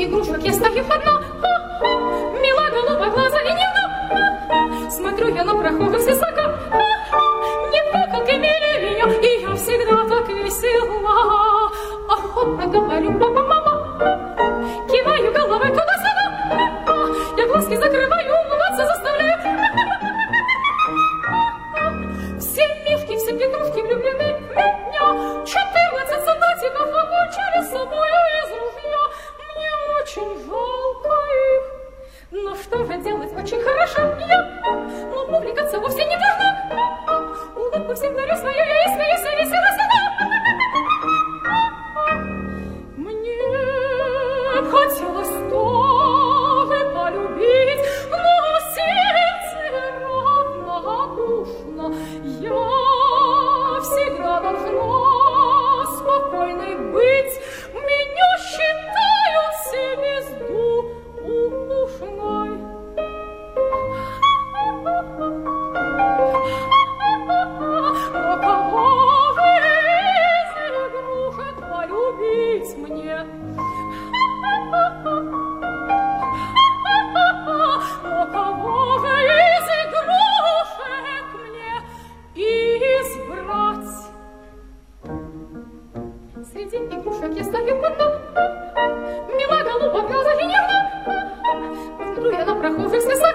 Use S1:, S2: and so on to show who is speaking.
S1: игрушек я стою одна. Мила голубоглаза и нежна. Смотрю я на прохожих свысока. Не куколкой мили меня, и я всегда так весела. Охотно говорю, папа, мама. Киваю головой туда-сюда. Я глазки закрываю, улыбаться заставляю. Все мишки, все петрушки влюблены в меня. 14 солдатиков обучали с собою из ружья. Мне очень жалко их. Но что же делать, очень хорошо я. Но публикаться вовсе не должна. Улыбку всем дарю свою, я и смеюсь, и весело всегда. Мне хотелось тоже полюбить, но сердце равнодушно. Я всегда должна спокойной быть. Меня считают все бездушной. Но кого же из игрушек полюбить мне? Но кого же из игрушек мне избрать? Среди игрушек я стою одна. Мила голубоглаза и нежна. Смотрю я на прохожих свысока.